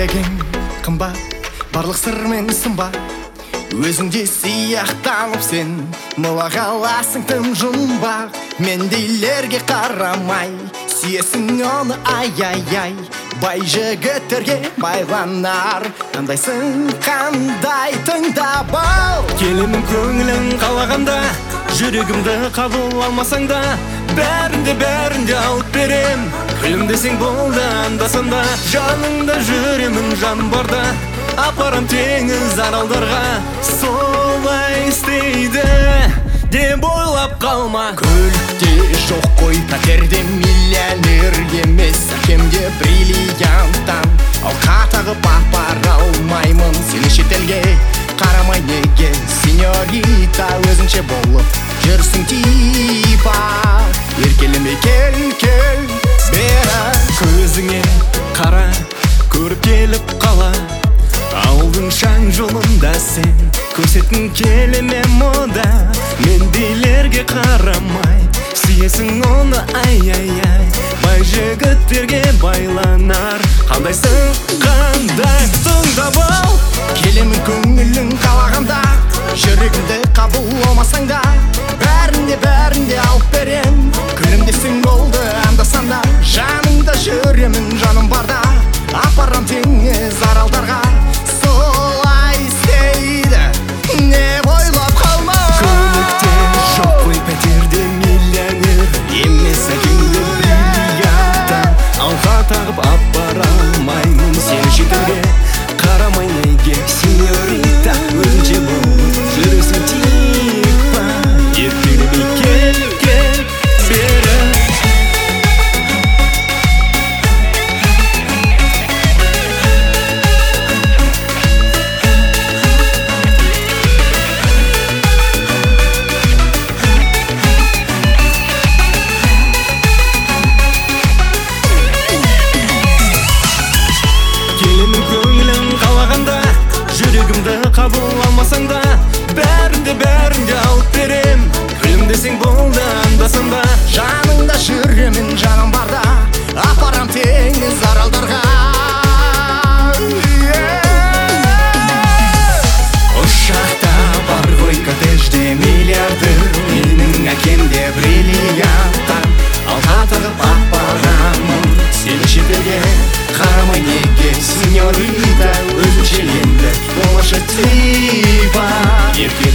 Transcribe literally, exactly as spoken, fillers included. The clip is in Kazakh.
Жүрегің қымбат, барлық сырмен сымбат. Өзіңде сияқтанып сен мылақ аласың тым жұмбақ. Мендейлерге қарамай сүйесің оны ай-ай-ай. Бай жігіттерге байланар қандайсың, қандай тыңдап ал. Келемін көңілің қалағанда, жүрегімді қабыл алмасаң да, бәрінде бәрінде алып берем. Күлімдесең болды анда-санда, жаныңда жүремін жан барда. Апарам теңіз аралдарға, солай істейді деп ойлап қалма. Көлікте жоқ қой, пәтерде миллионер емес, әкемде бриллианттан алқа тағып апара алмаймын сені шетелге. Қарамай неге, сеньорита, өзіңше болып жүрсің типа. Еркелеме, кел, кел, бері көзіңе қара, көріп келіп қала. Ауылдың шаң жолында сен көрсеткің келеме мұда. Мендейлерге қарамай сүйесің оны ай-ай-ай. Бай жігіттерге байланар қандайсың, қандай тыңдап ал. Келемін көңілің қалағанда, жүрегімді қабыл алмасаң да, бәрінде бәрінде алып берем. Күлімдесең болды анда-санда, жаныңда жүремін жаным барда. Апарам теңіз аралдарға, солай істейді не ойлап қалма. Көлікте жоқ қой, пәтерде миллионер емес, әкеңде бриллианттан алқа тағып апара алмаймын сені шетелге. Қарамай неге, сеньорита, өзіңше болып жүрсің типа. Еркелемей кел, кел, бері. Жүрегімді қабыл алмасаң да, бәрінде бәрінде алып берем. Күлімдесең болды анда-санда, жаныңда жүремін жаным барда. Апарам теңіз аралдарға. Ұшақта бар ғой коттеджде миллиардер, менің әкемде бриллианттан алқа тағып апарамын сені шетелге. Қарамай неге, сеньорита, өзіңше енді болшы типа.